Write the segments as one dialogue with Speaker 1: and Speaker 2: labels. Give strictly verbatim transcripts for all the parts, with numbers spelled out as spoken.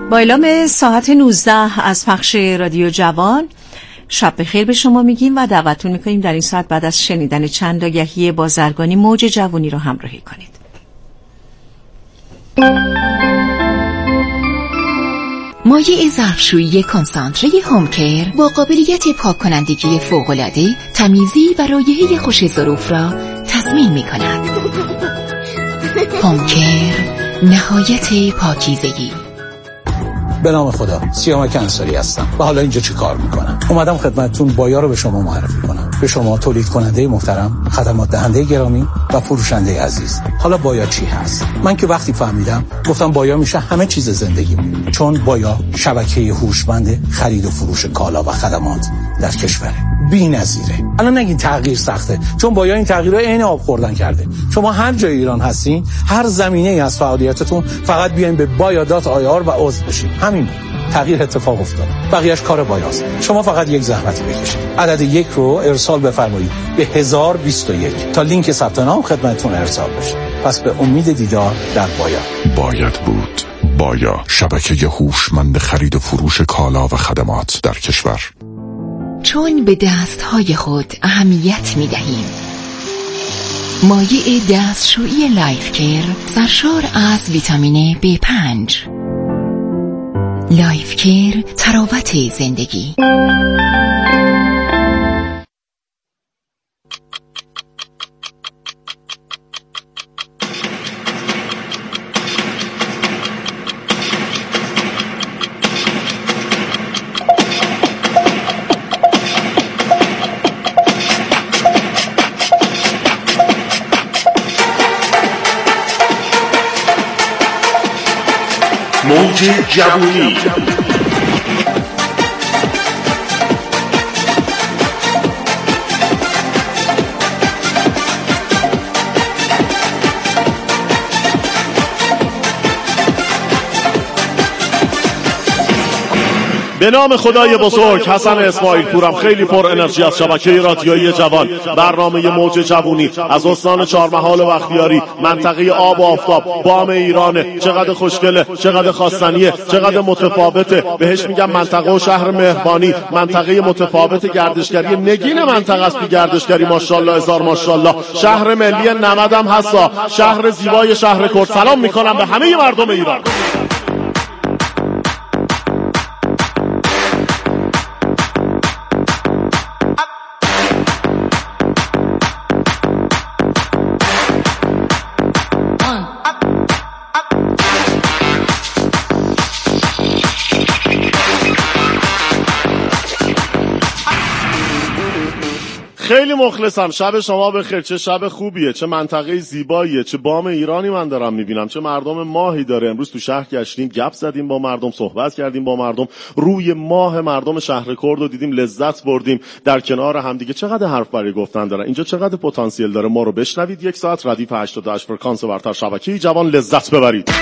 Speaker 1: با اعلام ساعت نوزده از پخش رادیو جوان شب بخیر به شما میگیم و دعوتتون میکنیم در این ساعت بعد از شنیدن چند آگهی بازرگانی موج جوانی رو همراهی کنید.
Speaker 2: مایع ظرفشویی کنسانتره هومکر با قابلیت پاک کنندگی فوق‌العاده، تمیزی و رایحه خوش ظروف را تضمین می‌کند. هومکر، نهایت پاکیزگی.
Speaker 3: به نام خدا، سیامک انصاری هستم و حالا اینجا چی کار میکنم؟ اومدم خدمتتون بایا رو به شما معرفی کنم، به شما تولید کننده محترم، خدمات دهنده گرامی و فروشنده عزیز. حالا بایا چی هست؟ من که وقتی فهمیدم گفتم بایا میشه همه چیز زندگیم، چون بایا شبکه هوشمند خرید و فروش کالا و خدمات در کشور بی‌نظیره. الان نگین تغییر سخته، چون بایا این تغییرها عین آب خوردن کرده. شما هر جای ایران هستین، هر زمینه‌ای از فعالیتتون، فقط بیاین به بایا دات آی آر و عضو بشین. همین تغییر اتفاق افتاد. بقیه‌اش کار بایاست. شما فقط یک زحمتی بکشید. عدد یک رو ارسال بفرمایید به هزار و بیست و یک تا لینک ثبت نام خدمتتون ارسال بشه. پس به امید دیدار در بایا.
Speaker 4: باید بود. بایا، شبکه هوشمند خرید و فروش کالا و خدمات در کشور.
Speaker 2: چون به دستهای خود اهمیت می دهیم، مایع دستشویی لایف کیر سرشار از ویتامین بی پنج. لایف کیر، تراوت زندگی.
Speaker 5: موج جوانی.
Speaker 6: به نام خدای بزرگ. حسن اسماعیل پورم، خیلی پر انرژی از شبکه رادیویی جوان. برنامه موج جوانی از استان چهارمحال و بختیاری، منطقه آب و آفتاب، بام ایرانه. چقدر خوشگله، چقدر خواستنیه، چقدر متفاوته. بهش میگم منطقه و شهر مهربانی، منطقه متفاوت گردشگری. نگین منطقه است بی گردشگری. ماشاءالله هزار ماشاءالله. شهر ملی نمدم هستا، شهر زیبای شهر کرد. سلام میکنم به همه مردم ایران. خیلی مخلصم. شب شما بخیر. چه شب خوبیه، چه منطقه زیباییه، چه بام ایرانی من دارم میبینم، چه مردم ماهی داره. امروز تو شهر گشتیم، گپ زدیم با مردم، صحبت کردیم با مردم، روی ماه مردم شهر کرد رو دیدیم، لذت بردیم در کنار هم دیگه. چقدر حرف برای گفتن داره اینجا، چقدر پتانسیل داره. ما رو بشنوید. یک ساعت ردیف هشتاد و هشت فرکانس برتر شبکه جوان، لذت ببرید.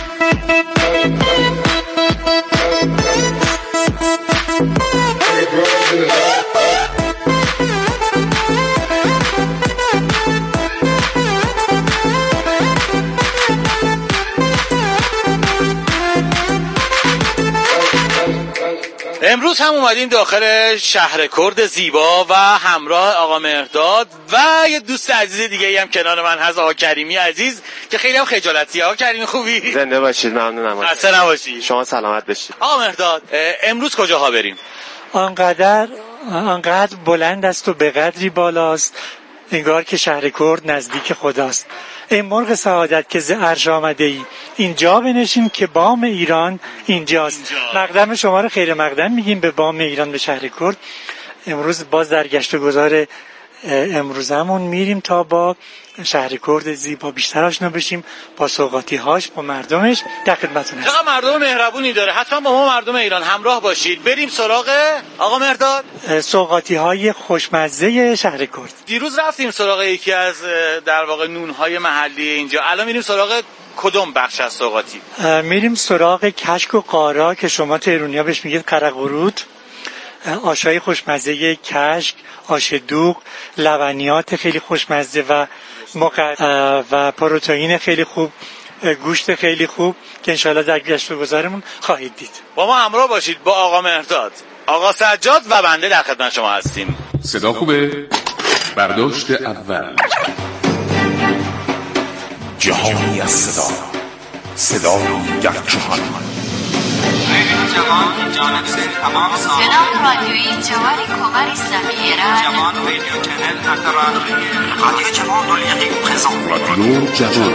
Speaker 7: امروز هم اومدیم داخل شهر کرد زیبا و همراه آقا مهرداد و یه دوست عزیز دیگه ای هم کنار من هست، آقا کریمی عزیز که خیلی هم خجالتیه. آقا کریمی خوبی؟
Speaker 8: زنده باشید. ممنونم.
Speaker 7: خسته نباشید.
Speaker 8: شما سلامت باشید.
Speaker 7: آقا مهرداد، امروز کجاها بریم؟
Speaker 9: آنقدر آنقدر بلند است و به قدری بالاست انگار که شهر کرد نزدیک خداست. ای مرغ سعادت که ز عرش آمده ای، اینجا بنشین که بام ایران اینجاست. اینجا. مقدم شما رو خیر مقدم میگیم به بام ایران، به شهر کرد. امروز باز در گشت و گذار امروزمون میریم تا با شهر کرد زیبا بیشتر آشنا بشیم، با سوغاتی-هاش، با مردمش. در خدمتتون هستم.
Speaker 7: چقدر مردم مهربونی داره. حتما با ما مردم ایران همراه باشید. بریم سراغ آقا مهرداد
Speaker 9: سوغاتی-های خوشمزه شهر کرد.
Speaker 7: دیروز رفتیم سراغ یکی از در واقع نونهای محلی اینجا. الان میریم سراغ کدوم بخش از سوغاتی؟
Speaker 9: میریم سراغ کشک و قارا که شما تهرونی‌ها بهش میگید قرقورود. آشای خوشمزه کشک، آش دوغ، لبنیات خیلی خوشمزه و مقد... و پروتئین خیلی خوب گوشت خیلی خوب که انشالله در گشت گذارمون خواهید دید.
Speaker 7: با ما همراه باشید با آقا مهرداد، آقا سجاد و بنده در خدمت شما هستیم.
Speaker 5: صدا خوبه؟ برداشت اول.
Speaker 4: جهانی از صدا، صدای در جهان.
Speaker 10: جوان جانب سے تمام
Speaker 11: صدای رادیویی جوان کمر اسلامی ایران
Speaker 10: جوان رادیو چنل انترنتی رادیو جوان دلیقی پرزنت
Speaker 4: رادیو جوان.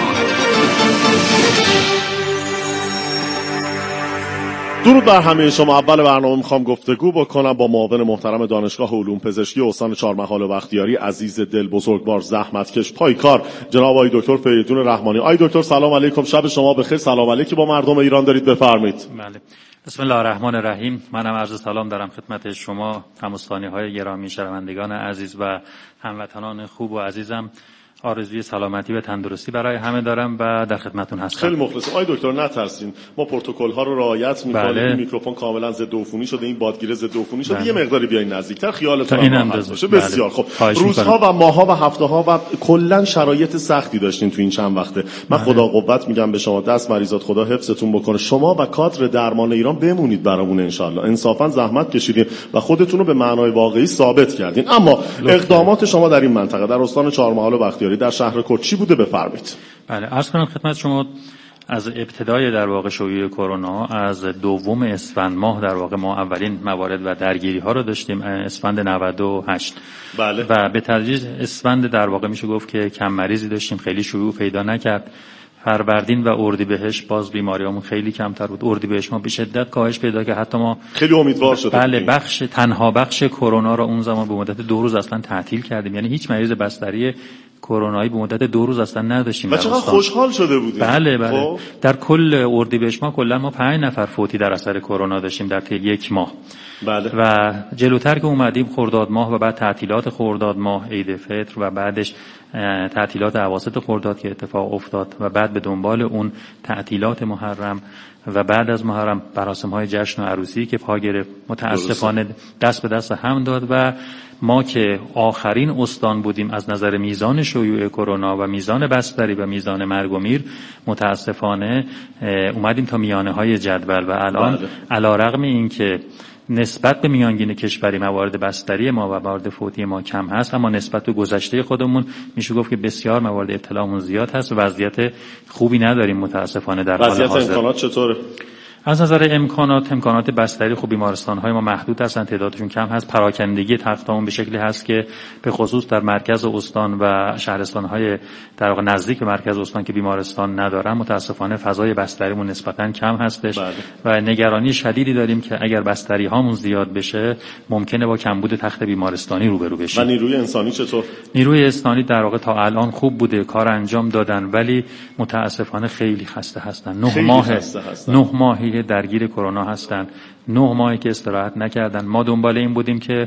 Speaker 6: درود بر همه شما. اول برنامه میخوام گفتگو بکنم با معاون محترم دانشگاه علوم پزشکی استان چهارمحال و بختیاری، عزیز دل، بزرگوار، زحمتکش، پایکار، جناب آقای دکتر فریدون رحمانی. آقای دکتر سلام علیکم، شب شما بخیر. سلام علیکی با مردم ایران دارید، بفرمایید.
Speaker 12: بله، بسم الله الرحمن الرحیم. منم عرض سلام دارم خدمت شما هموطن‌های گرامی، شنوندگان عزیز و هموطنان خوب و عزیزم. آرزوی سلامتی و تندرستی برای همه دارم و در خدمتتون هستم.
Speaker 6: خیلی مخلصم. آقای دکتر نترسین، ما پروتکل ها رو رعایت می‌کنیم.
Speaker 12: بله.
Speaker 6: این میکروفون کاملا ضد عفونی شده، این بادگیر ضد عفونی شده.
Speaker 12: بله.
Speaker 6: یه مقداری بیاین نزدیکتر، خیالتون
Speaker 12: این
Speaker 6: راحت باشه.
Speaker 12: بله.
Speaker 6: بسیار خب.
Speaker 12: خواهش
Speaker 6: روزها
Speaker 12: می‌کنم.
Speaker 6: و ماه‌ها و هفته‌ها و کلا شرایط سختی داشتین تو این چند وقته. من
Speaker 12: بله.
Speaker 6: خدا قوت میگم به شما، دست مریضات خدا حفظتون بکنه. شما و کادر درمان ایران بمونید برامون ان شاء الله. انصافا زحمت کشیدین و خودتون رو به معنای واقعی ثابت کردین. اما اقدامات شما در این منطقه، در استان چهارمحال و بختیاری، در شهر کرد چی بوده بفرمایید.
Speaker 12: بله، عرض کنم خدمت شما از ابتدای در واقع شیوع کرونا، از دوم اسفند ماه در واقع ما اولین موارد و درگیری ها رو داشتیم، اسفند نود و هشت.
Speaker 6: بله.
Speaker 12: و به تدریج اسفند در واقع میشه گفت که کم مریضی داشتیم، خیلی شیوع پیدا نکرد. فروردین و اردیبهشت باز بیماریامون خیلی کمتر بود. اردیبهشت ما به شدت کاهش پیدا کرد، حتی ما
Speaker 6: خیلی امیدوار شدیم.
Speaker 12: بله، بخش تنها بخش کرونا رو اون زمان به مدت دو روز اصلا تعطیل کردیم، یعنی هیچ مریض بستری کرونایی به مدت دو روز اصلا نداشتیم.
Speaker 6: و چقدر خوشحال شده بودیم.
Speaker 12: بله بله.
Speaker 6: خب.
Speaker 12: در کل اردیبهشت ما کلا ما پنج نفر فوتی در اثر کرونا داشتیم در طی یک ماه.
Speaker 6: بله.
Speaker 12: و جلوتر که اومدیم خرداد ماه و بعد تعطیلات خرداد ماه، عید فطر و بعدش تعطیلات اواسط خرداد که اتفاق افتاد و بعد به دنبال اون تعطیلات محرم و بعد از محرم مراسم‌های جشن و عروسی که پا گرفت، متاسفانه دست به دست هم داد و ما که آخرین استان بودیم از نظر میزان شیوع کرونا و میزان بستری و میزان مرگ و میر، متاسفانه اومدیم تا میانه‌های جدول و الان علی‌رغم این که نسبت به میانگین کشوری موارد بستری ما و موارد فوتی ما کم هست، اما نسبت به گذشته خودمون میشه گفت که بسیار موارد ابتلامون زیاد هست و وضعیت خوبی نداریم متاسفانه در حال حاضر.
Speaker 6: وضعیت امکانات چطوره؟
Speaker 12: از نظر امکانات امکانات بستری خوب، بیمارستان‌های ما محدود هستن، تعدادشون کم هست. پراکندگی تختامون به شکلی هست که به خصوص در مرکز استان و شهرستان‌های در واقع نزدیک به مرکز استان که بیمارستان ندارن، متاسفانه فضای بستریمون نسبتاً کم هستش.
Speaker 6: بله.
Speaker 12: و نگرانی شدیدی داریم که اگر بستری هامون زیاد بشه ممکنه با کمبود تخت بیمارستانی روبرو بشیم.
Speaker 6: و نیروی انسانی چطور؟
Speaker 12: نیروی انسانی در واقع تا الان خوب بوده، کار انجام دادن، ولی متاسفانه خیلی خسته هستن. نه ماه نه ماهی درگیر کرونا هستن، نه ماهی که استراحت نکردن. ما دنبال این بودیم که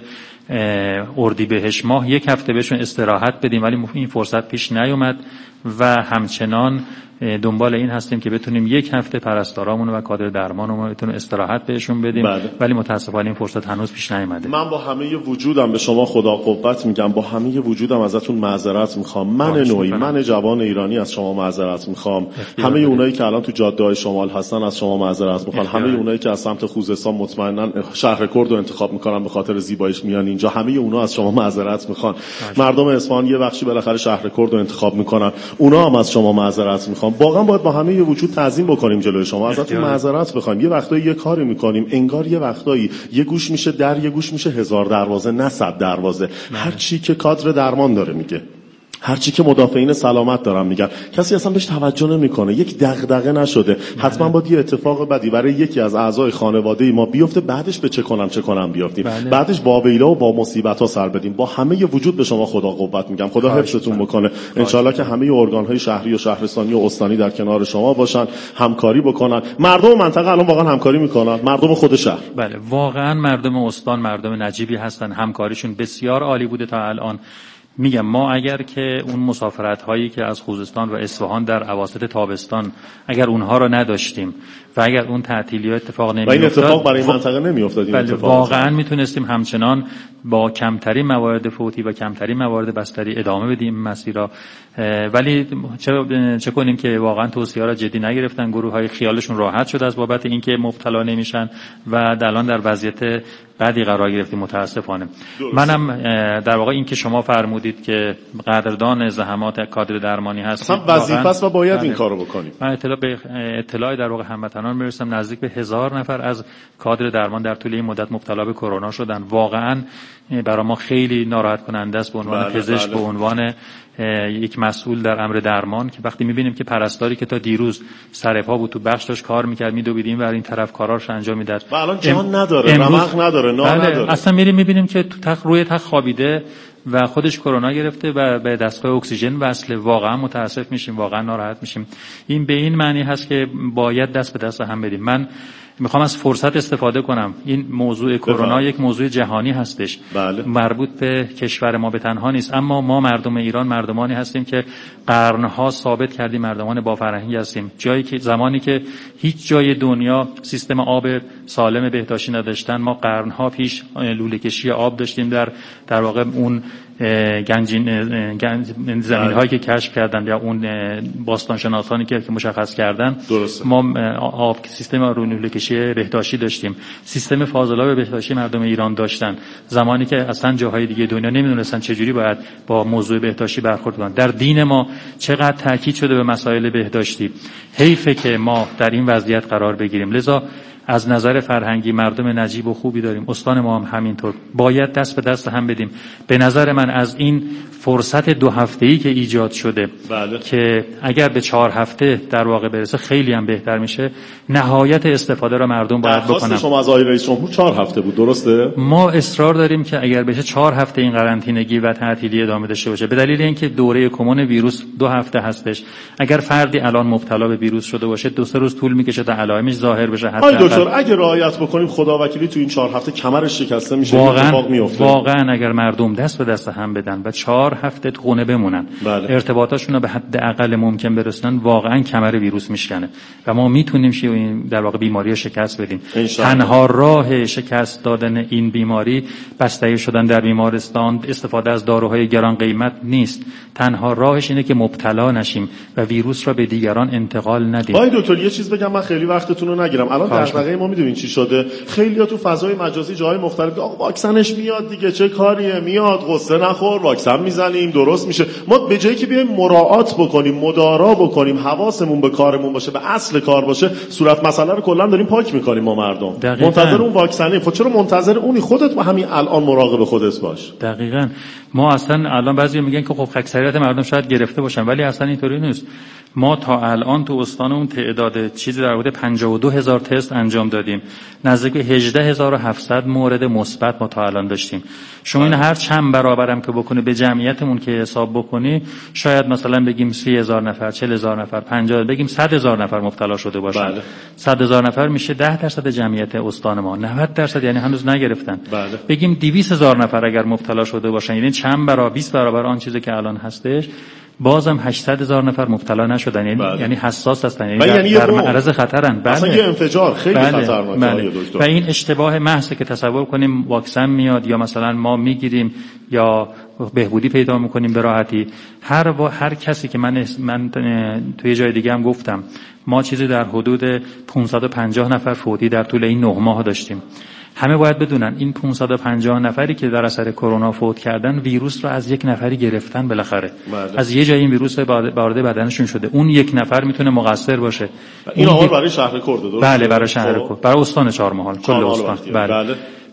Speaker 12: اردیبهشت ماه یک هفته بهشون استراحت بدیم، ولی این فرصت پیش نیومد و همچنان دنبال این هستیم که بتونیم یک هفته پرستارامون و کادر درمانمون بتونیم استراحت بهشون بدیم.
Speaker 6: بله.
Speaker 12: ولی متاسفانه این فرصت هنوز پیش نیامده.
Speaker 6: من با همه وجودم به شما خدا قوت میگم، با همه وجودم ازتون معذرت میخوام. من نوعی، من جوان ایرانی از شما معذرت میخوام. همه اونایی که الان تو جاده‌های شمال هستن از شما معذرت میخوام. همه اونایی که از سمت خوزستان مطمئنا شهر کرد رو انتخاب میکنن به خاطر زیباییش میان اینجا، همه اونا از شما معذرت میخوان. مردم اصفهان یه بخشی بالاخره شهر کرد رو انتخاب میکنن، اونا هم از شما معذرت میخوام. واقعا باید با همه وجود تعظیم بکنیم جلوی شما، ازتون معذرت بخوایم. یه وقتایی یه کاری میکنیم انگار یه وقتایی یه گوش میشه در، یه گوش میشه هزار دروازه، نه صد دروازه. هر چی که کادر درمان داره میگه، هر چی که مدافعین سلامت دارن میگن، کسی اصلا بهش توجه نمیکنه. یک دغدغه نشده. حتما باید یه اتفاق بدی برای یکی از اعضای خانواده ما بیفته، بعدش به چه کنم چه کنم بیافتیم.
Speaker 12: بله.
Speaker 6: بعدش با ویلا و با مصیبت ها سر بدیم. با همه وجود به شما خدا قوت میگم، خدا حفظتون بکنه. ان شاء الله که همه ارگان های شهری و شهرستانی و استانی در کنار شما باشن، همکاری بکنن. مردم منطقه الان واقعا همکاری میکنن، مردم خود شهر.
Speaker 12: بله، واقعا مردم استان مردم نجیبی هستن، همکاریشون بسیار عالی بوده تا الان. میگم ما اگر که اون مسافرت هایی که از خوزستان و اصفهان در اواسط تابستان اگر اونها رو نداشتیم و اگر اون تعطیلی اتفاق نمیافتاد
Speaker 6: و این اتفاق برای این منطقه نمیافتاد، این اتفاق
Speaker 12: واقعا میتونستیم همچنان با کمترین موارد فوتی و کمترین موارد بستری ادامه بدیم مسیرها. ولی چه چه کنیم که واقعا توصیه را جدی نگرفتن، گروه های خیالشون راحت شد از بابت اینکه مبتلا نمیشن و الان در وضعیت بعدی قرار گرفتیم متاسفانه. درست. منم در واقع این که شما فرمودید که قدردان زحمات کادر درمانی هستم،
Speaker 6: اصلا وظیفه است و باید این کارو بکنیم.
Speaker 12: من اطلاع به اطلاع در واقع هموطنان میرسم نزدیک به هزار نفر از کادر درمان در طول این مدت مبتلا به کرونا شدن. واقعا برای ما خیلی ناراحت کننده است به عنوان بله پزشک، بله. به عنوان یک مسئول در امر درمان که وقتی میبینیم که پرستاری که تا دیروز سر پا بود تو بخش داشت کار میکرد میدوید این ور این طرف کاراش انجام میداد
Speaker 6: و الان جان نداره، رمق نداره، نان
Speaker 12: بله
Speaker 6: نداره،
Speaker 12: اصلا میریم میبینیم که تو تخت روی تخت خوابیده و خودش کرونا گرفته و به دستگاه اکسیژن وصله. واقعا متاسف میشیم، واقعا ناراحت میشیم. این به این معنی هست که باید دست به دست هم بدیم. من میخوام از فرصت استفاده کنم. این موضوع کرونا یک موضوع جهانی هستش،
Speaker 6: بله.
Speaker 12: مربوط به کشور ما به تنها نیست، اما ما مردم ایران مردمانی هستیم که قرنها ثابت کردیم مردمان با فرهنگی هستیم. جایی که زمانی که هیچ جای دنیا سیستم آب سالم بهداشتی نداشتن، ما قرنها پیش لوله کشی آب داشتیم در در واقع اون گنجین زمین هایی که کشف کردن یا اون باستان شناسانی که مشخص کردن.
Speaker 6: درسته.
Speaker 12: ما آب سیستم لوله کشی بهداشتی داشتیم، سیستم فاضلاب بهداشتی مردم ایران داشتن زمانی که اصلا جاهای دیگه دنیا نمیدونستن چجوری باید با موضوع بهداشتی برخورد کنن. در دین ما چقدر تاکید شده به مسائل بهداشتی. حیفه که ما در این وضعیت قرار بگیریم. لذا از نظر فرهنگی مردم نجیب و خوبی داریم، استان ما هم همینطور. باید دست به دست هم بدیم. به نظر من از این فرصت دو هفته‌ای که ایجاد شده
Speaker 6: بله.
Speaker 12: که اگر به چهار هفته در واقع برسه خیلی هم بهتر میشه. نهایت استفاده را مردم باید بکنن.
Speaker 6: درخواست شما از آقای رئیس جمهور چهار هفته بود، درسته؟
Speaker 12: ما اصرار داریم که اگر بشه چهار هفته این قرنطینگی و تعطیلی ادامه داشته باشه، به دلیل اینکه دوره کمون ویروس دو هفته هستش. اگر فردی الان مبتلا به ویروس شده باشه دو سه روز طول میکشه تا علائمش ظاهر بشه. حتی
Speaker 6: اگه رعایت بکنیم خدا وکیلی تو این چهار هفته کمرش شکسته میشه، اتفاق میفته.
Speaker 12: واقعا اگر مردم دست به دست هم بدن و چهار هفته تو خونه بمونن،
Speaker 6: بله.
Speaker 12: ارتباطاشون رو به حد اقل ممکن برسونن، واقعا کمر ویروس میشکنه و ما میتونیم این در واقع بیماری رو شکست بدیم. تنها راه شکست دادن این بیماری بستری شدن در بیمارستان، استفاده از داروهای گران قیمت نیست. تنها راهش اینه که مبتلا نشیم و ویروس را به دیگران انتقال ندیم.
Speaker 6: آقای دکتر یه چیز بگم، من خیلی وقتتون رو نگیرم. الان دغدغه ما میدونین چی شده؟ خیلی‌ها تو فضای مجازی جای مختلف آقا واکسنش میاد دیگه، چه کاریه، میاد، قصه نخور، واکسن میزنیم درست میشه. ما به جایی که بیایم مراعات بکنیم، مدارا بکنیم، حواسمون به کارمون باشه، به اصل کار باشه، صورت مسئله رو کلا داریم پاک میکنیم. ما مردم دقیقاً. منتظر اون واکسنیم. خب چرا منتظر اونی؟ خودت با همین الان مراقب خودت باش.
Speaker 12: دقیقاً. ما اصلا الان بعضی میگن که خب اکثریت مردم شاید گرفته باشن، ولی اصلا اینطوری نیست. ما تا الان تو استانمون تعداد چیزی در حدود پنجاه و دو هزار تست انجام دادیم. نزدیک به هجده هزار و هفتصد مورد مثبت ما تا الان داشتیم. شما این هر چند برابرم که بکنی به جمعیتمون که حساب بکنی، شاید مثلا بگیم سی هزار نفر، چهل هزار نفر، پنجاه، بگیم صد هزار نفر مبتلا شده باشن.
Speaker 6: بله.
Speaker 12: صد هزار نفر میشه ده درصد جمعیت استان ما. نود درصد یعنی هنوز نگرفتن.
Speaker 6: بله.
Speaker 12: بگیم دویست هزار نفر اگر مبتلا شده باشن، یعنی چند برابر، بیست برابر آن چیزی که الان هستش. بازم هشتصد هزار نفر مبتلا نشدن، یعنی
Speaker 6: بله.
Speaker 12: یعنی حساس هستن، یعنی,
Speaker 6: یعنی
Speaker 12: در, در معرض خطرن.
Speaker 6: بله. اصلا یه انفجار خیلی
Speaker 12: بله.
Speaker 6: خطرناکه.
Speaker 12: بله. و این اشتباه محضه که تصور کنیم واکسن میاد یا مثلا ما میگیریم یا بهبودی پیدا میکنیم به راحتی. هر و هر کسی که من من توی جای دیگه هم گفتم، ما چیزی در حدود پانصد و پنجاه نفر فوتی در طول این نه ماه داشتیم. همه باید بدونن این پانصد و پنجاه نفری که در اثر کرونا فوت کردن، ویروس رو از یک نفری گرفتن بالاخره.
Speaker 6: بله.
Speaker 12: از یه جایی این ویروس وارد بدنشون شده. اون یک نفر میتونه مقصر باشه.
Speaker 6: این حال برای شهر کرد درست؟
Speaker 12: بله برای شهر کرد، برای استان چهارمحال، کل استان.
Speaker 6: بله. بله.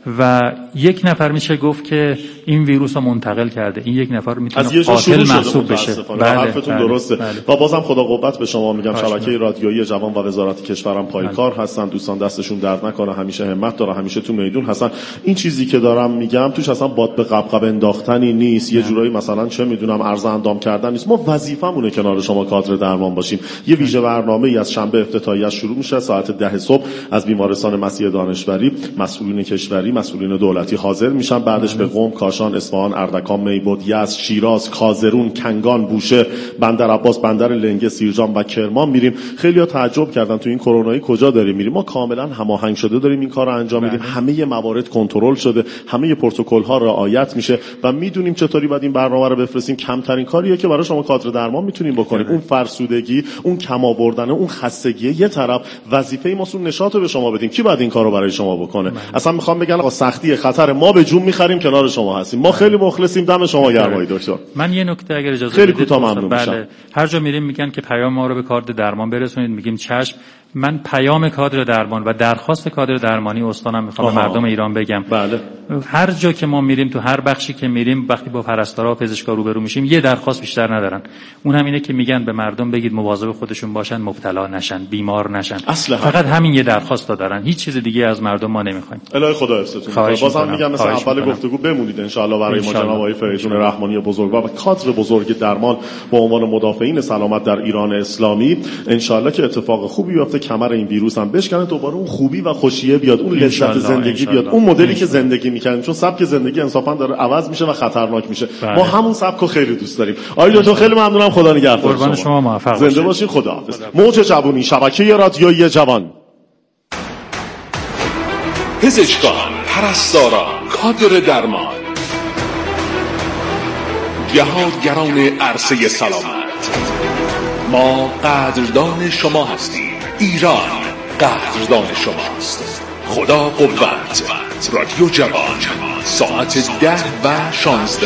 Speaker 12: و یک نفر میشه گفت که این ویروس رو منتقل کرده. این یک نفر میتونه قاتل محسوب بشه.
Speaker 6: بله. حرفتون بله. درسته. بله. و بازم خدا قوت به شما میگم. شبکه رادیویی جوان و وزارت کشورم پایکار بله. هستن. دوستان دستشون درد نکنه، همیشه همت داره، همیشه تو میدون هستن. این چیزی که دارم میگم توش اصلا باد به قبقب انداختنی نیست. یه جورایی مثلا چه میدونم عرض اندام کردن نیست. ما وظیفمونه کنار شما کادر درمان باشیم. یه ویژه برنامه‌ای از شنبه افتتاحیه شروع میشه ساعت ده صبح از بیمارستان مسیح دانشوری، مسئولین کشوری، مسئولین دولتی حاضر میشن، بعدش به قم، کاشان، اصفهان، اردکان، میبود، یزد، شیراز، کازرون، کنگان، بوشهر، بندر عباس، بندر لنگه، سیرجان و کرمان میریم. خیلی‌ها تعجب کردن تو این کرونایی کجا داریم میریم. ما کاملا هماهنگ شده داریم این کارو انجام میدیم. همه موارد کنترل شده، همه پروتکل‌ها رعایت میشه و میدونیم چطوری باید این برنامه رو بفرستیم. کمترین کاریه که برای شما کادر درمان میتونیم بکنیم. اون فرسودگی، اون کم آوردن، اون خستگی یه طرف، وظیفه ماست اون نشاط رو به شما بدیم. کی باید این کارو برای شما بکنه؟ اصلا میخوام بگم آقا سختی خطر ما به جون میخریم، کنار شما هستیم. ما خیلی مخلصیم. دم شما گرم آقای دکتر.
Speaker 12: من یه نکته اگر اجازه
Speaker 6: خیلی کوتاه ممنون میشم.
Speaker 12: بله. هر جا میریم میگن که پیام ما رو به کادر درمان برسونید، میگیم چشم. من پیام کادر درمان و درخواست کادر درمانی استانم میخوام به مردم ایران بگم.
Speaker 6: بله.
Speaker 12: هر جا که ما میریم، تو هر بخشی که میریم، وقتی با پرستارا و پزشکا روبرو میشیم، یه درخواست بیشتر ندارن. اون هم اینه که میگن به مردم بگید مواظب خودشون باشن، مبتلا نشن، بیمار نشن.
Speaker 6: اصلا
Speaker 12: فقط همین یه درخواست دارن، هیچ چیز دیگه از مردم ما نمیخوایم.
Speaker 6: الهی خدا حفظتون کنه. بازم میگم مثل اول گفتگو بمونید ان شاء الله برای ما جناب آقای فریدون رحمانی بزرگوار و کادر بزرگ درمان با عنوان مدافعین سلامت در ایران اسلامی. ان شاء الله که اتفاق خوبی بیفته، کمر این ویروس هم بشکنه، دوباره اون خوبی و خوشیه بیاد، اون لذت زندگی بیاد، اون مدلی که زندگی می‌کنیم. چون سبک زندگی انصافا داره عوض میشه و خطرناک میشه. بله. ما همون سبکو خیلی دوست داریم. آقای دکتر خیلی ممنونم. خدا نگهدار.
Speaker 12: قربان شما، موفق
Speaker 6: زنده باشین. خداحافظ. موج جوونی، شبکه رادیویی جوان.
Speaker 5: پزشکان، پرستاران، کادر درمان، جهادگران عرصه سلامت، ما قدردان شما هستیم. ایران قدردان شماست. خدا قوت. رادیو جوان، ساعت ده و شانزده،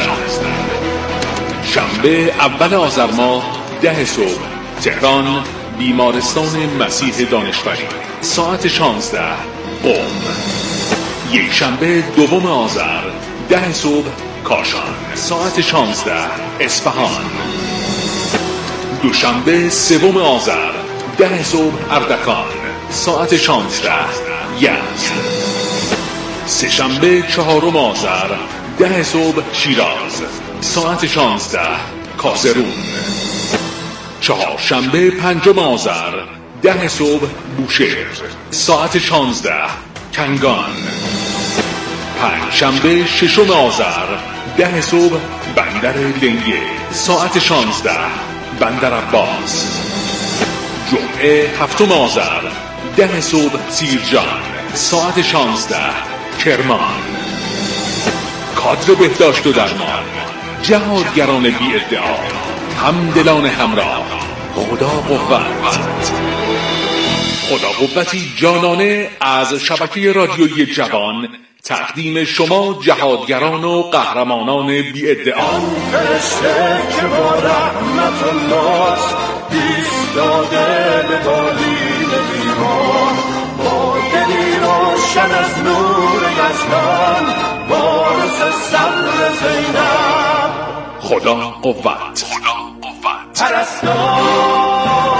Speaker 5: شنبه اول آذر ماه ده صبح، تهران، بیمارستان مسیح دانشوری، ساعت شانزده، قم. یک شنبه دوم آذر ده صبح، کاشان، ساعت شانزده، اصفهان. دوشنبه سوم آذر ده صبح، اردکان، ساعت شانزده، یزد. سه شنبه چهارم آذر ده صبح، شیراز، ساعت شانزده، کازرون. چهارشنبه پنجم آذر ده صبح، بوشهر، ساعت شانزده، کنگان. پنجشنبه ششم آذر ده صبح، بندر لنگه، ساعت شانزده، بندر عباس. جمعه هفتم آذر ده صبح، سیرجان، ساعت شانزده، کرمان. کادر بهداشت و درمان، جهادگران بی ادعا، همدلان همراه. خدا قوت. خدا قوتی جانانه از شبکه رادیویی جوان تقدیم شما جهادگران و قهرمانان بی ادعا.
Speaker 13: فرشته که با رحمت الله ایستاده به بالین بیمار، با دلی روشن از نور یزدان، وارث صبر زینب.
Speaker 5: خدا قوت. خدا قوت.
Speaker 13: پرستار.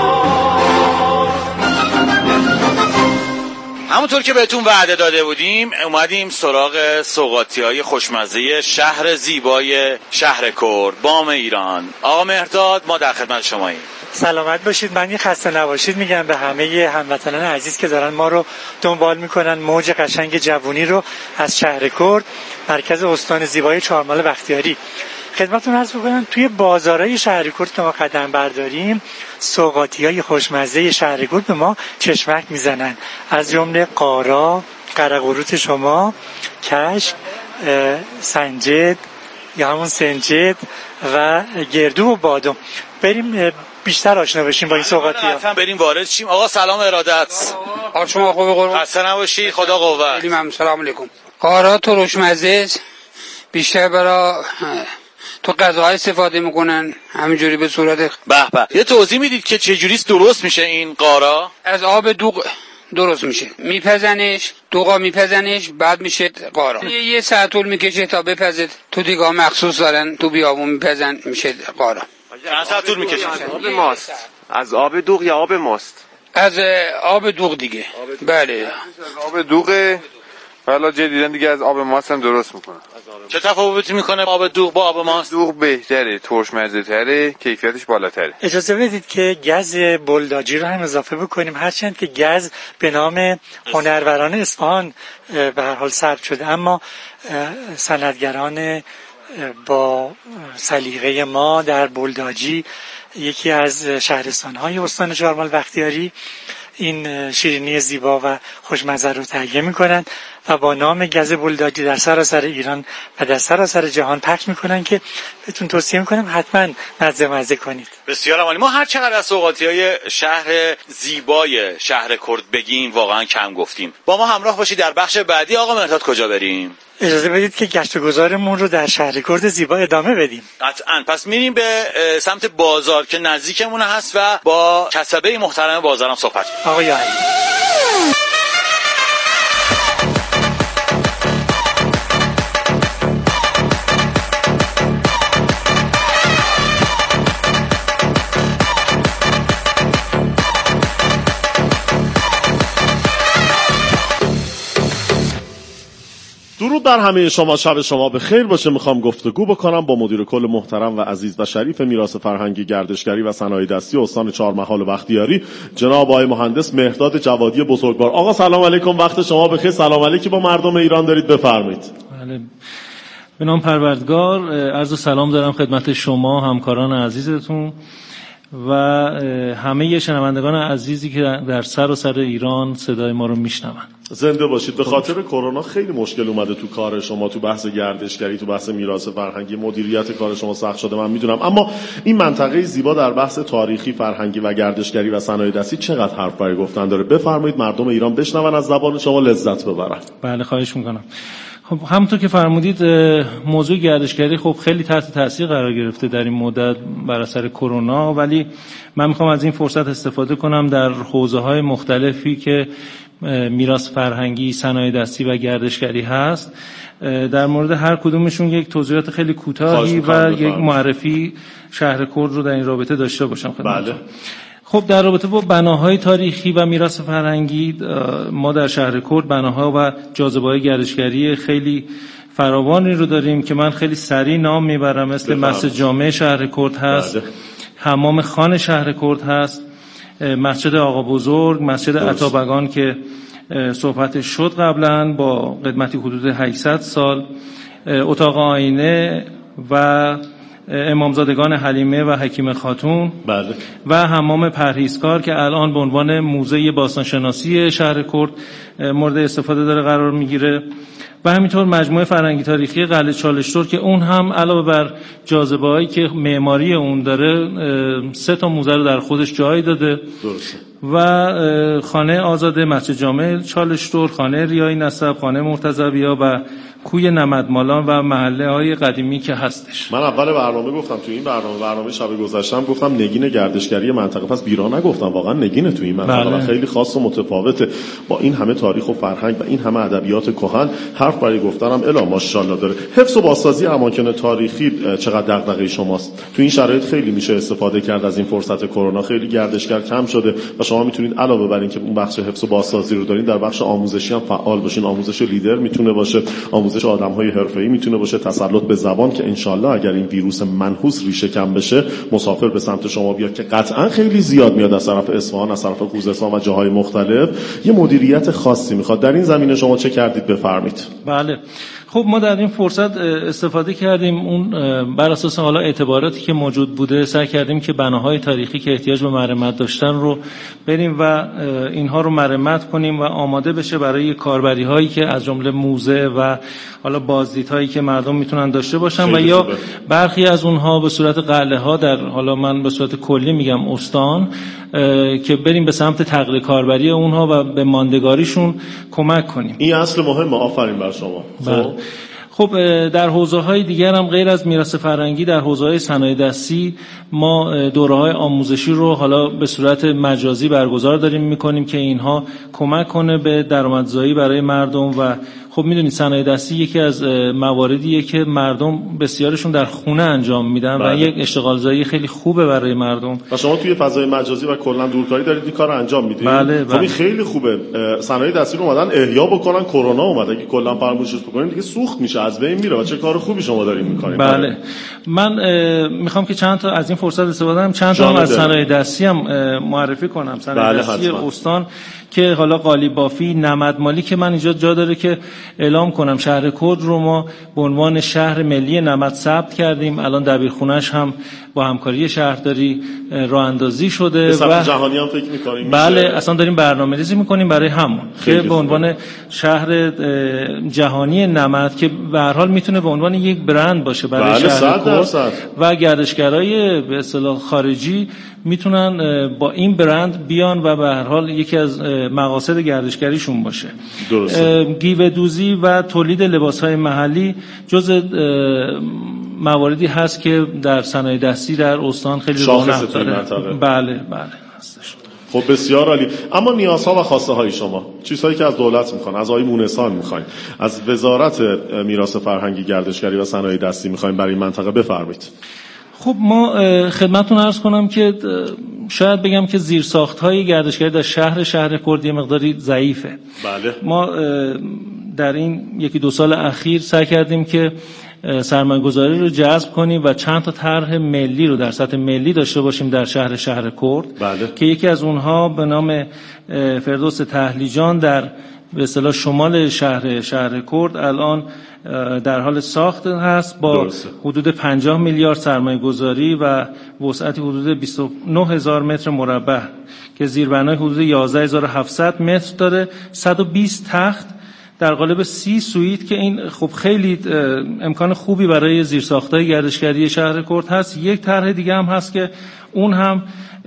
Speaker 7: همونطور که بهتون وعده داده بودیم اومدیم سراغ سوغاتی‌های خوشمزه شهر زیبای شهر کرد، بام ایران. آقا مهرداد، ما در خدمت شماییم.
Speaker 9: سلامت باشید. من یه خسته نباشید میگم به همه هموطنان عزیز که دارن ما رو دنبال میکنن. موج قشنگ جوونی رو از شهر کرد، مرکز استان زیبای چهارمحال بختیاری، خدمتتون عرض بکنم. توی بازارهای شهر کرد که ما قدم برداریم، سوغاتی‌های خوشمزه شهر کرد به ما چشمک میزنن، از جمله قارا، قرقروت شما، کشک، سنجد یا همون سنجد و گردو و بادام. بریم بیشتر آشنا بشیم با این سوغاتی‌ها.
Speaker 7: حتما بریم وارد شیم. آقا سلام ارادت.
Speaker 14: آقا شما خوبه قربان؟
Speaker 7: خسته نباشید. خدا قوت.
Speaker 14: خیلی ممنون. سلام علیکم. قارا ترش مزه بیشتر برای تو غذاهای استفاده میکنن، همینجوری به صورت.
Speaker 7: به به. یه توضیح میدید که چه جوریست درست میشه این قارا؟
Speaker 14: از آب دوغ درست میشه، میپزنش، دوغا میپزنش، بعد میشه قارا. یه, یه ساعت طول میکشه تا بپزد. تو دیگه مخصوص دارن، تو بیابون میپزن، میشه قارا.
Speaker 7: چند ساعت طول میکشه؟
Speaker 8: آب ماست. از آب دوغ یا آب ماست؟
Speaker 14: از آب دوغ دیگه. بله.
Speaker 8: آب دوغ
Speaker 15: حالا جدیدن دیگه از آب ماست هم درست میکنه.
Speaker 7: چه تفاوتی میکنه آب دوغ با آب ماست؟
Speaker 15: دوغ بهتره، ترش مزه تره، کیفیتش بالاتره.
Speaker 9: اجازه بدید که گز بلداجی رو هم اضافه بکنیم، هرچند که گز به نام هنروران اصفهان به هر حال ثبت شده، اما صنعتگران با سلیقه ما در بلداجی، یکی از شهرستان‌های استان چهارمحال بختیاری، این شیرینی زیبا و خوشمزه رو تهیه میکنن و با نام گز بلداجی در سراسر ایران و در سراسر جهان پخش میکنن که بهتون توصیه میکنم حتما مزه مزه کنید.
Speaker 7: بسیار عالی. ما هر چقدر از سوغاتی‌های شهر زیبای شهر کرد بگیم واقعا کم گفتیم. با ما همراه باشید در بخش بعدی. آقا مهرداد کجا بریم؟
Speaker 9: اجازه بدید که گشت و گذارمون رو در شهر کرد زیبا ادامه بدیم.
Speaker 7: قطعاً. پس میریم به سمت بازار که نزدیکمون هست و با کسبه محترم بازارم صحبت کنیم.
Speaker 9: آقای علی.
Speaker 6: درود بر همه شما، شب شما به خیر باشه. میخوام گفتگو بکنم با مدیر کل محترم و عزیز و شریف میراث فرهنگی، گردشگری و صنایع دستی استان چهارمحال و بختیاری، جناب آقای مهندس مهرداد جوادی بزرگوار. آقا سلام علیکم، وقت شما بخیر. سلام علیکی با مردم ایران دارید، بفرمایید.
Speaker 16: بله، به نام پروردگار عرض سلام دارم خدمت شما همکاران عزیزتون و همه شنوندگان عزیزی که در سراسر ایران صدای ما رو میشنون.
Speaker 6: زنده باشید. به خاطر کرونا خیلی مشکل اومده تو کار شما، تو بحث گردشگری، تو بحث میراث فرهنگی، مدیریت کار شما سخت شده من میدونم، اما این منطقه زیبا در بحث تاریخی، فرهنگی و گردشگری و صنایع دستی چقدر حرف برای گفتن داره. بفرمایید مردم ایران بشنون، از زبان شما لذت ببرن.
Speaker 16: بله خواهش میکنم. خب همونطور که فرمودید موضوع گردشگری خب خیلی تحت تاثیر قرار گرفته در این مدت بر اثر کرونا، ولی من میخوام از این فرصت استفاده کنم در حوزه‌های مختلفی که میراث فرهنگی، صنایع دستی و گردشگری هست در مورد هر کدومشون یک توضیحات خیلی کوتاهی و یک معرفی شهر کرد رو در این رابطه داشته باشم خدمتتون. بله. خب در رابطه با بناهای تاریخی و میراث فرهنگی، ما در شهر کرد بناها و جاذبه‌های گردشگری خیلی فراوانی رو داریم که من خیلی سریع نام میبرم، مثل مسجد جامع شهر کرد هست، بله. حمام خان شهر کرد هست، مسجد آقا بزرگ، مسجد عطابگان که صحبتش شد قبلا با قدمتی حدود هشتصد سال، اتاق آینه و امامزادگان حلیمه و حکیم خاتون، بله. و حمام پرهیزکار که الان به عنوان موزه باستانشناسی شهر کرد مورد استفاده داره قرار میگیره، و همینطور مجموعه فرهنگی تاریخی قلعه چالشتور که اون هم علاوه بر جاذبه‌هایی که معماری اون داره سه تا موزه رو در خودش جای داده. درسته. و خانه آزاده، مسجد جامع چالشتور، خانه ریای نسب، خانه مرتضوی‌ها و کوی نمدمالان و محله های قدیمی که هستش.
Speaker 6: من اول برنامه گفتم تو این برنامه برنامه شب گذشتم گفتم نگین گردشگری منطقه، پس بیرا نگفتم، واقعا نگینه تو این منطقه. بله. خیلی خاص و متفاوته با این همه تاریخ و فرهنگ و این همه ادبیات کهن. حرف برای گفتنم الا ماشاءالله داره. حفظ و بازسازی اماکن تاریخی چقدر دغدغه شماست؟ تو این شرایط خیلی میشه استفاده کرد از این فرصت کرونا، خیلی گردشگر کم شده و شما میتونید علاوه بر اینکه اون بخش حفظ و بازسازی رو دارین در بخش آموزشی هم فعال باشین. آموزش لیدر میتونه باشه، آموزش آدم‌های حرفه‌ای میتونه باشه، تسلط به زبان که انشالله اگر این ویروس منحوس ریشه کم بشه مسافر به سمت شما بیاد که قطعا خیلی زیاد میاد از طرف اصفهان، از طرف خوزستان و جاهای مختلف. یه مدیریت خاصی میخواد. در این زمینه شما چه کردید بفرمایید.
Speaker 16: بله خب ما در این فرصت استفاده کردیم، اون بر اساس حالا اعتباراتی که موجود بوده سعی کردیم که بناهای تاریخی که احتیاج به مرمت داشتن رو بریم و اینها رو مرمت کنیم و آماده بشه برای کاربری هایی که از جمله موزه و حالا بازدیدهایی که مردم میتونن داشته باشن و یا برخی از اونها به صورت قلعه ها در حالا من به صورت کلی میگم استان که بریم به سمت تغییر کاربری اونها و به ماندگاریشون کمک کنیم.
Speaker 6: این اصل مهمه. آفرین بر شما.
Speaker 16: بله. خب در حوزه‌های دیگر هم غیر از میراث فرهنگی در حوزه‌های صنایع دستی ما دوره‌های آموزشی رو حالا به صورت مجازی برگزار داریم می‌کنیم که اینها کمک کنه به درآمدزایی برای مردم و خب میدونید صنایع دستی یکی از مواردیه که مردم بسیارشون در خونه انجام میدن بله. و یک اشتغال زایی خیلی خوبه برای مردم.
Speaker 6: و شما توی فضای مجازی و کلا دورکاری دارید این کارو انجام میدید.
Speaker 16: بله بله.
Speaker 6: خب این خیلی خوبه. صنایع دستی رو اومدن احیا بکنن، کرونا اومد اگه کلا فراموشش بکنید دیگه سوخت میشه، از بین میره. و چه کار خوبی شما دارین میکنید.
Speaker 16: بله. من میخوام که چند تا از این فرصت استفاده کنم، چند تا از صنایع دستی هم معرفی کنم. صنایع
Speaker 6: بله
Speaker 16: دستی استان که حالا قالیب بافی، نمدمالی که من اینجا جا داره که اعلام کنم شهر کرد رو ما به عنوان شهر ملی نمد ثبت کردیم. الان دبیرخونه‌اش هم با همکاری شهرداری راه اندازی شده
Speaker 6: به سطح جهانی هم فکر می‌کنیم.
Speaker 16: بله اصلا داریم برنامه‌ریزی می‌کنیم برای همون که به عنوان شهر جهانی نمد که به هر حال میتونه به عنوان یک برند باشه برای
Speaker 6: بله
Speaker 16: شهر کرد
Speaker 6: و
Speaker 16: گردشگرای به اصطلاح خارجی میتونن با این برند بیان و به هر حال یکی از مقاصد گردشگریشون باشه.
Speaker 6: درسته.
Speaker 16: گیوه دوزی و تولید لباس‌های محلی جزء مواردی هست که در صنایع دستی در استان خیلی رونق داره. بله بله هستش.
Speaker 6: خب بسیار عالی. اما نیازها و خواسته های شما، چیزهایی که از دولت میخوان، از آقای مونسان میخواین، از وزارت میراث فرهنگی، گردشگری و صنایع دستی میخواین برای منطقه، بفرمایید.
Speaker 16: خب ما خدمتتون عرض کنم که شاید بگم که زیرساخت‌های گردشگری در شهر شهر کرد یه مقداری ضعیفه.
Speaker 6: بله.
Speaker 16: ما در این یکی دو سال اخیر سعی کردیم که سرمایه‌گذاری رو جذب کنیم و چند تا طرح ملی رو در سطح ملی داشته باشیم در شهر شهر کرد.
Speaker 6: بله.
Speaker 16: که یکی از اونها به نام فردوس تهلیجان در به اصطلاح شمال شهر شهر کرد الان در حال ساخت هست با درسته. حدود پنجاه میلیارد سرمایه گذاری و وسعت حدود بیست و نه هزار متر مربع که زیربنای حدود یازده هزار و هفتصد متر داره، صد و بیست تخت در قالب سی سویت که این خب خیلی امکان خوبی برای زیرساخت‌های گردشگری شهر کرد هست. یک طرح دیگه هم هست که اون هم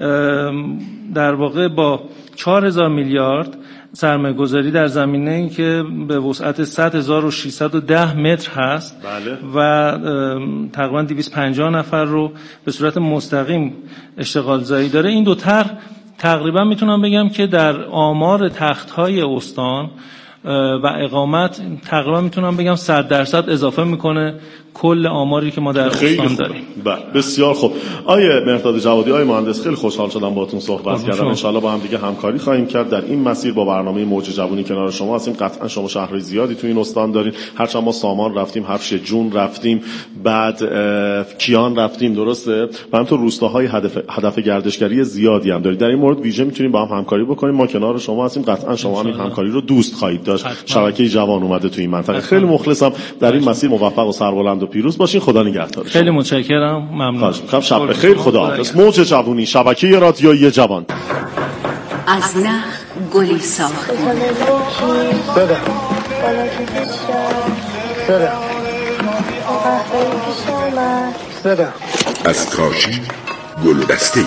Speaker 16: در واقع با چهار هزار میلیارد سرمایه گذاری در زمینه این که به وسعت صد هزار و ششصد و ده متر هست.
Speaker 6: بله.
Speaker 16: و تقریبا دویست و پنجاه نفر رو به صورت مستقیم اشتغال زایی داره. این دو طرح تقریبا میتونم بگم که در آمار تخت‌های استان و اقامت تقریبا میتونم بگم صد درصد اضافه میکنه کل آماری که ما در استان داریم.
Speaker 6: بله بسیار خوب. آیه مهرداد جوادی، آیه مهندس، خیلی خوشحال شدم باهاتون صحبت کردم. ان شاءالله با هم دیگه همکاری خواهیم کرد در این مسیر. با برنامه موج جوونی کنار شما هستیم. قطعا شما شهرهای زیادی تو این استان دارین، هرچند ما سامان رفتیم، حفش جون رفتیم، بعد کیان رفتیم، درسته؟ و همینطور روستاهای هدف هدف گردشگری زیادی هم دارید. در این مورد ویژه میتونیم با هم همکاری بکنیم. ما کنار شما هستیم، قطعا شما هم این همکاری رو دوست خواهید داشت. شبکه جوان اومده تو این منطقه. خیلی مخلصم. در این مسیر موفق و سربلند و پیروز باشین. خدا نگهدارتون.
Speaker 16: خیلی متشکرم. ممنون.
Speaker 6: خب شب بخیر. خداحافظ. موج جوونی، شبکه رادیویی جوان.
Speaker 11: از نخ گلی ساخت.
Speaker 13: بده. بده. بده.
Speaker 4: از کاشی گل دسته.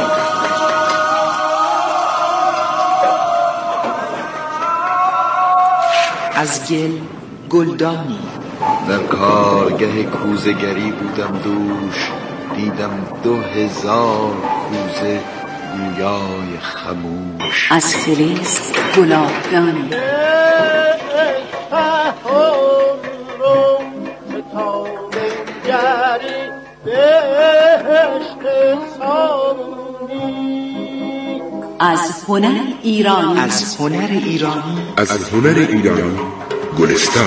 Speaker 17: از گل گلدانی.
Speaker 18: در کارگه کوزه‌گری بودم دوش، دیدم دو هزار کوزه گویای خموش.
Speaker 11: از فلز گلابدانی. از هنر ایرانی.
Speaker 17: از هنر ایرانی.
Speaker 4: از هنر ایرانی گلستان.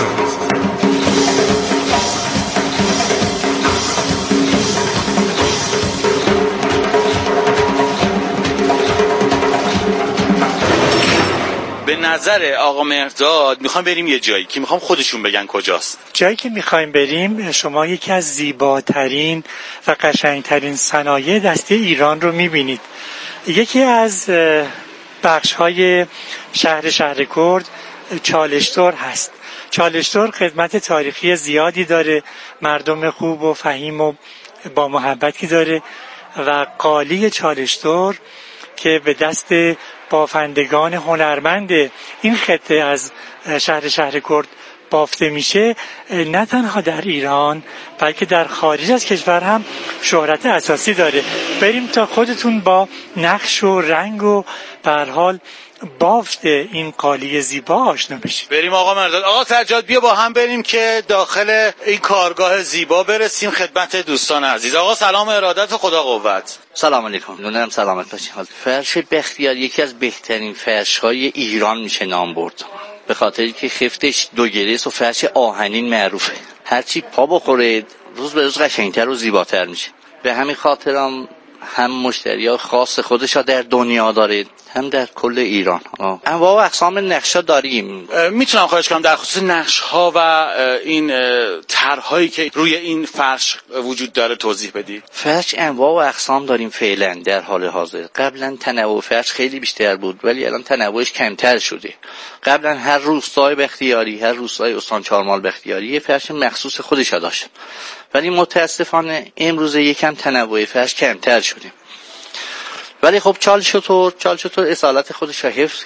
Speaker 7: به نظر آقا مهرداد میخوام بریم یه جایی که میخوام خودشون بگن کجاست.
Speaker 9: جایی که میخوایم بریم شما یکی از زیباترین و قشنگترین صنایع دستی ایران رو میبینید. یکی از بخش‌های شهر شهر کرد چالشتور هست. چالشتور خدمت تاریخی زیادی داره، مردم خوب و فهیم و با محبتی داره و قالی چالشتور که به دست بافندگان هنرمند این خطه از شهر شهر کرد بافته میشه، نه تنها در ایران بلکه در خارج از کشور هم شهرت اساسی داره. بریم تا خودتون با نقش و رنگ و به هر حال بافت این قالی زیبا آشنا بشید.
Speaker 7: بریم آقا مرداد. آقا سجاد بیا با هم بریم که داخل این کارگاه زیبا برسیم خدمت دوستان عزیز. آقا سلام و ارادت و خدا قوت.
Speaker 19: سلام علیکم. دونم سلامت باشین. فرش بختیار یکی از بهترین فرش‌های ایران میشه نام برد. به خاطری که خفتش دو گریس و فرش آهنین معروفه. هرچی پا بخوره روز به روز قشنگتر و زیباتر میشه. به همین خاطرم هم مشتری‌ها خاص خودشا در دنیا داره هم در کل ایران. انواع و اقسام نقشا داریم.
Speaker 7: میتونم خواهش کنم در خصوص نقش‌ها و این طرح‌هایی که روی این فرش وجود داره توضیح بدید؟
Speaker 19: فرش انواع و اقسام داریم فعلا در حال حاضر. قبلا تنوع فرش خیلی بیشتر بود ولی الان تنوعش کمتر شده. قبلا هر روستای بختیاری، هر روستای استان چهارمال بختیاری یه فرش مخصوص خودش داشت. ولی متاسفانه امروز یکم تنوع فرش کمتر شده. ولی خب چال چطور چال چطور اصالت خودش را حفظ